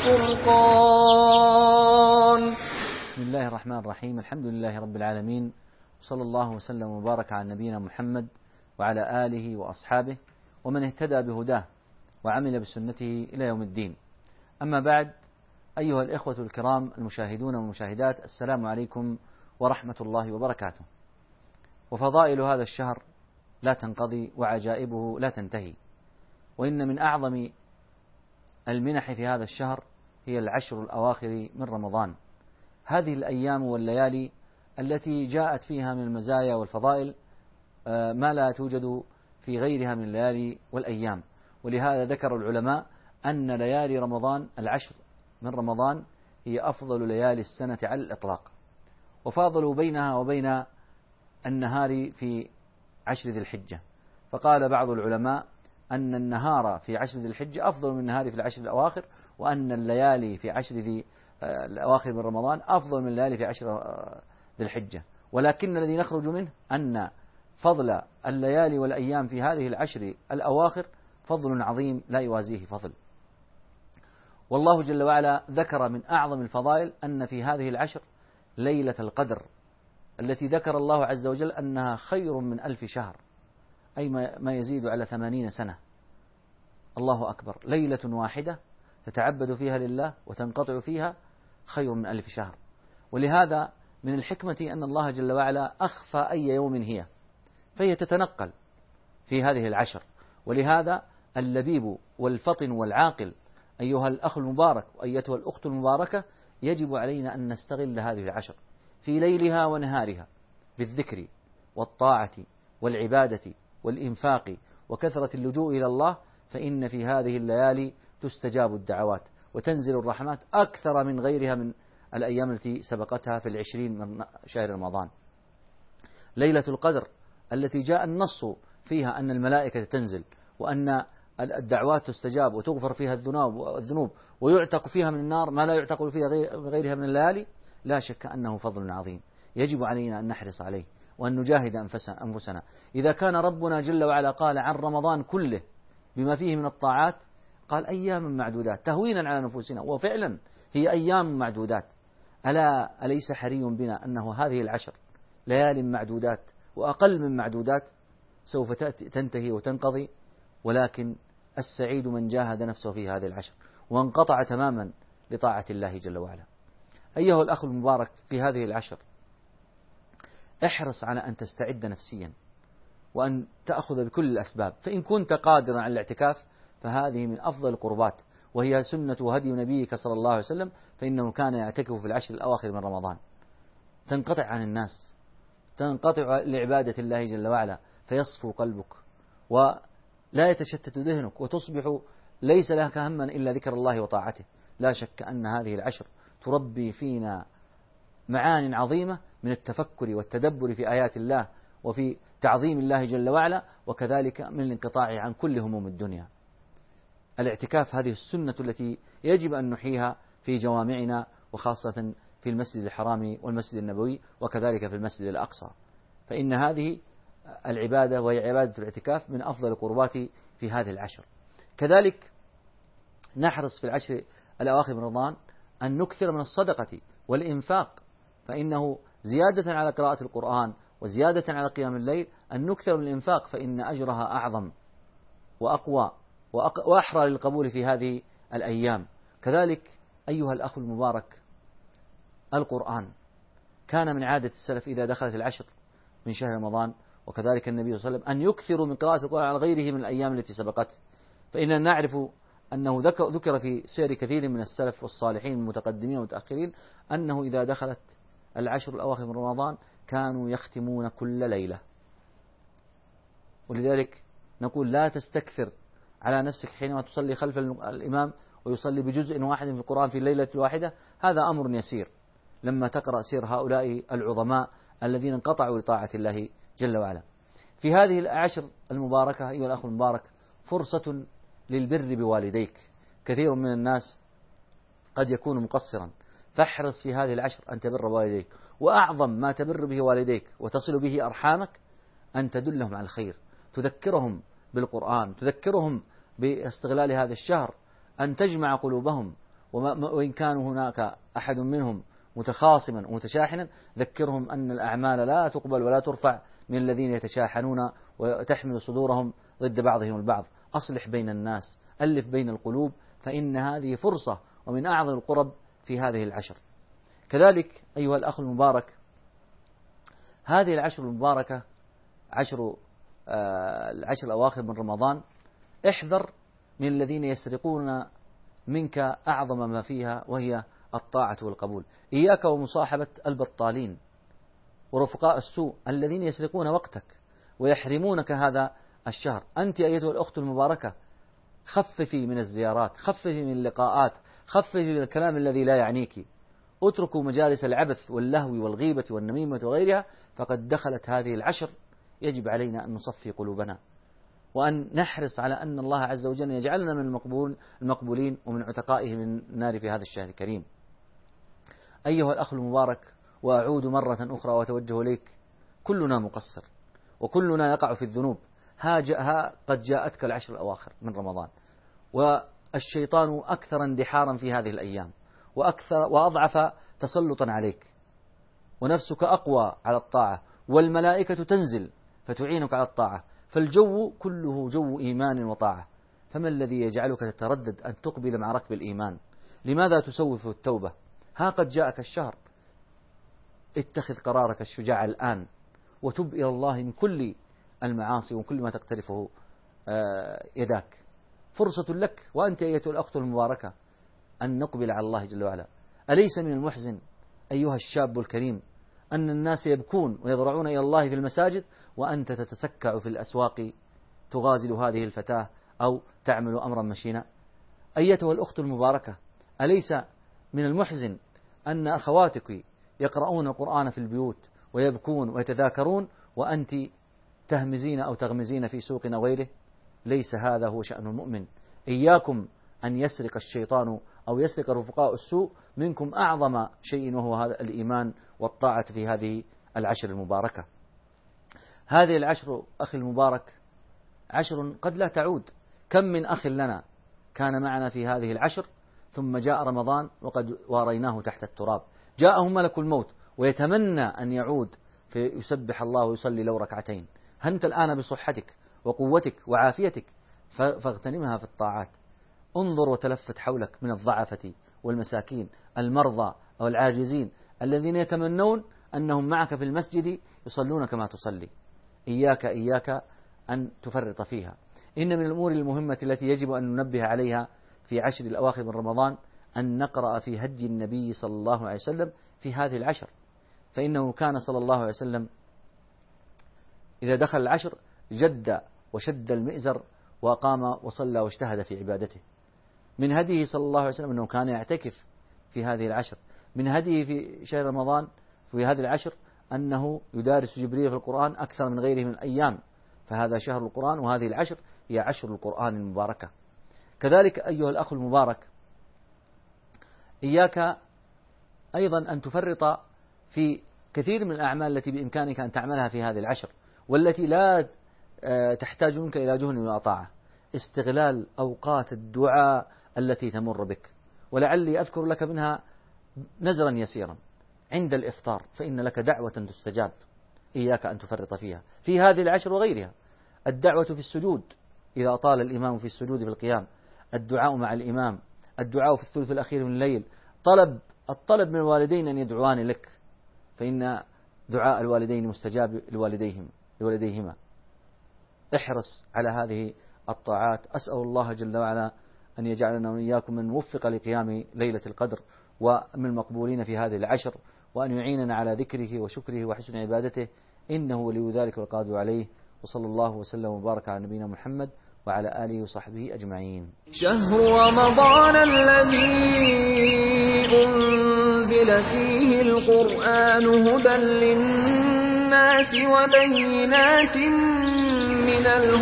الفرقان. بسم الله الرحمن الرحيم. الحمد لله رب العالمين، وصلى الله وسلم وبارك على نبينا محمد وعلى آله وأصحابه ومن اهتدى بهداه وعمل بسنته إلى يوم الدين. أما بعد، أيها الإخوة الكرام المشاهدون والمشاهدات، السلام عليكم ورحمة الله وبركاته. وفضائل هذا الشهر لا تنقضي وعجائبه لا تنتهي، وإن من أعظم المنح في هذا الشهر هي العشر الأواخر من رمضان. هذه الأيام والليالي التي جاءت فيها من المزايا والفضائل ما لا توجد في غيرها من الليالي والأيام. ولهذا ذكر العلماء أن ليالي رمضان العشر من رمضان هي أفضل ليالي السنة على الإطلاق، وفاضلوا بينها وبين النهار في عشر ذي الحجة. فقال بعض العلماء أن النهار في عشر ذي الحجة أفضل من النهار في العشر الأواخر، وأن الليالي في عشر ذي الأواخر من رمضان أفضل من الليالي في عشر ذي الحجة. ولكن الذي نخرج منه أن فضل الليالي والأيام في هذه العشر الأواخر فضل عظيم لا يوازيه فضل. والله جل وعلا ذكر من أعظم الفضائل أن في هذه العشر ليلة القدر التي ذكر الله عز وجل أنها خير من 1000 شهر، أي ما يزيد على 80 سنة. الله أكبر، ليلة واحدة تتعبد فيها لله وتنقطع فيها خير من 1000 شهر. ولهذا من الحكمة أن الله جل وعلا أخفى أي يوم هي، فهي تتنقل في هذه العشر. ولهذا اللبيب والفطن والعاقل أيها الأخ المبارك وأيتها الأخت المباركة يجب علينا أن نستغل هذه العشر في ليلها ونهارها بالذكر والطاعة والعبادة والإنفاق وكثرة اللجوء إلى الله، فإن في هذه الليالي تستجاب الدعوات وتنزل الرحمات أكثر من غيرها من الأيام التي سبقتها في 20 من شهر رمضان. ليلة القدر التي جاء النص فيها أن الملائكة تنزل وأن الدعوات تستجاب وتغفر فيها الذنوب ويعتق فيها من النار ما لا يعتق فيها غيرها من الليالي، لا شك أنه فضل عظيم يجب علينا أن نحرص عليه وأن نجاهد أنفسنا. إذا كان ربنا جل وعلا قال عن رمضان كله بما فيه من الطاعات قال أيام معدودات تهوينا على نفوسنا، وفعلا هي أيام معدودات. أليس حري بنا أنه هذه العشر ليال معدودات وأقل من معدودات سوف تنتهي وتنقضي، ولكن السعيد من جاهد نفسه في هذه العشر وانقطع تماما لطاعة الله جل وعلا. أيها الأخ المبارك، في هذه العشر احرص على أن تستعد نفسيا وأن تأخذ بكل الأسباب. فإن كنت قادرا على الاعتكاف فهذه من أفضل القربات، وهي سنة وهدي نبيك صلى الله عليه وسلم، فإنه كان يعتكف في العشر الأواخر من رمضان. تنقطع عن الناس، تنقطع لعبادة الله جل وعلا، فيصفو قلبك ولا يتشتت ذهنك، وتصبح ليس لك هما إلا ذكر الله وطاعته. لا شك أن هذه العشر تربي فينا معان عظيمة من التفكر والتدبر في آيات الله وفي تعظيم الله جل وعلا، وكذلك من الانقطاع عن كل هموم الدنيا. الاعتكاف هذه السنة التي يجب أن نحييها في جوامعنا، وخاصة في المسجد الحرام والمسجد النبوي، وكذلك في المسجد الأقصى، فإن هذه العبادة وهي عبادة الاعتكاف من أفضل القربات في هذه العشر. كذلك نحرص في العشر الأواخر من رمضان أن نكثر من الصدقة والإنفاق، فإنه زيادة على قراءة القرآن وزيادة على قيام الليل أن نكثر من الإنفاق، فإن أجرها أعظم وأقوى وأحرى للقبول في هذه الأيام. كذلك أيها الأخ المبارك، القرآن كان من عادة السلف إذا دخلت العشر من شهر رمضان، وكذلك النبي صلى الله عليه وسلم، أن يكثروا من قراءة القرآن على غيره من الأيام التي سبقته. فإننا نعرف أنه ذكر في سير كثير من السلف والصالحين المتقدمين والمتأخرين أنه إذا دخلت العشر الأواخر من رمضان كانوا يختمون كل ليلة. ولذلك نقول لا تستكثر على نفسك حينما تصلي خلف الإمام ويصلي بجزء واحد في القرآن في الليلة الواحدة، هذا أمر يسير لما تقرأ سير هؤلاء العظماء الذين انقطعوا لطاعة الله جل وعلا. في هذه العشر المباركة أيها الأخ المبارك فرصة للبر بوالديك. كثير من الناس قد يكون مقصرا، فاحرص في هذه العشر أن تبر بوالديك، وأعظم ما تبر به والديك وتصل به أرحامك أن تدلهم على الخير، تذكرهم بالقرآن، تذكرهم باستغلال هذا الشهر، أن تجمع قلوبهم وإن كانوا هناك أحد منهم متخاصما ومتشاحنا ذكرهم أن الأعمال لا تقبل ولا ترفع من الذين يتشاحنون وتحمل صدورهم ضد بعضهم البعض. أصلح بين الناس، ألف بين القلوب، فإن هذه فرصة ومن أعظم القرب في هذه العشر. كذلك أيها الأخ المبارك، هذه العشر المباركة العشر الأواخر من رمضان، احذر من الذين يسرقون منك أعظم ما فيها وهي الطاعة والقبول. إياك ومصاحبة البطالين ورفقاء السوء الذين يسرقون وقتك ويحرمونك هذا الشهر. أنت أيتها الأخت المباركة خففي من الزيارات، خففي من اللقاءات، خففي من الكلام الذي لا يعنيك، اتركوا مجالس العبث واللهو والغيبة والنميمة وغيرها، فقد دخلت هذه العشر. يجب علينا أن نصفي قلوبنا وأن نحرص على أن الله عز وجل يجعلنا من المقبولين ومن عتقائه من النار في هذا الشهر الكريم. أيها الأخ المبارك، وأعود مرة أخرى وأتوجه إليك، كلنا مقصر وكلنا يقع في الذنوب. قد جاءتك العشر الأواخر من رمضان، والشيطان أكثر اندحارا في هذه الأيام وأضعف تسلطا عليك، ونفسك أقوى على الطاعة، والملائكة تنزل فتعينك على الطاعة، فالجو كله جو إيمان وطاعة. فما الذي يجعلك تتردد أن تقبل مع ركب الإيمان؟ لماذا تسوف التوبة؟ ها قد جاءك الشهر، اتخذ قرارك الشجاع الآن وتب إلى الله من كل المعاصي وكل ما تقترفه يداك. فرصة لك وأنت أيتها الأخت المباركة أن نقبل على الله جل وعلا. أليس من المحزن أيها الشاب الكريم أن الناس يبكون ويضرعون إلى الله في المساجد وأنت تتسكع في الأسواق تغازل هذه الفتاة أو تعمل أمرا مشينا؟ أيتها الأخت المباركة، أليس من المحزن أن أخواتك يقرؤون القرآن في البيوت ويبكون ويتذاكرون وأنت تهمزين أو تغمزين في سوق أو غيره؟ ليس هذا هو شأن المؤمن. إياكم أن يسرق الشيطان أو يسرق رفقاء السوء منكم أعظم شيء، وهو هذا الإيمان والطاعة في هذه العشر المباركة. هذه العشر أخي المبارك عشر قد لا تعود. كم من أخ لنا كان معنا في هذه العشر ثم جاء رمضان وقد واريناه تحت التراب، جاءه ملك الموت ويتمنى أن يعود فيسبح الله ويصلي لو ركعتين. أنت الآن بصحتك وقوتك وعافيتك فاغتنمها في الطاعات. انظر وتلفت حولك من الضعفة والمساكين، المرضى أو العاجزين الذين يتمنون أنهم معك في المسجد يصلون كما تصلي. إياك أن تفرط فيها. إن من الأمور المهمة التي يجب أن ننبه عليها في عشر الأواخر من رمضان أن نقرأ في هدي النبي صلى الله عليه وسلم في هذه العشر، فإنه كان صلى الله عليه وسلم إذا دخل العشر جد وشد المئزر وقام وصلى واجتهد في عبادته. من هديه صلى الله عليه وسلم أنه كان يعتكف في هذه العشر. من هديه في شهر رمضان في هذه العشر أنه يدارس جبريل في القرآن أكثر من غيره من الأيام، فهذا شهر القرآن وهذه العشر هي عشر القرآن المباركة. كذلك أيها الأخ المبارك، إياك أيضا أن تفرط في كثير من الأعمال التي بإمكانك أن تعملها في هذه العشر والتي لا تحتاج منك إلى جهد ولا طاعة. استغلال أوقات الدعاء التي تمر بك، ولعلي أذكر لك منها نزرا يسيرا. عند الإفطار فإن لك دعوة تستجاب، إياك أن تفرط فيها في هذه العشر وغيرها. الدعوة في السجود إذا طال الإمام في السجود في القيام، الدعاء مع الإمام، الدعاء في الثلث الأخير من الليل، الطلب من الوالدين أن يدعوان لك، فإن دعاء الوالدين مستجاب لوالديهما. احرص على هذه الطاعات. أسأل الله جل وعلا أن يجعلنا وإياكم من وفق لقيام ليلة القدر ومن المقبولين في هذه العشر، وأن يعيننا على ذكره وشكره وحسن عبادته، إنه ولي ذلك والقادر عليه. وصلى الله وسلم وبارك على نبينا محمد وعلى آله وصحبه أجمعين. شهر رمضان الذي أنزل فيه القرآن هدى للناس وبينات من الهدى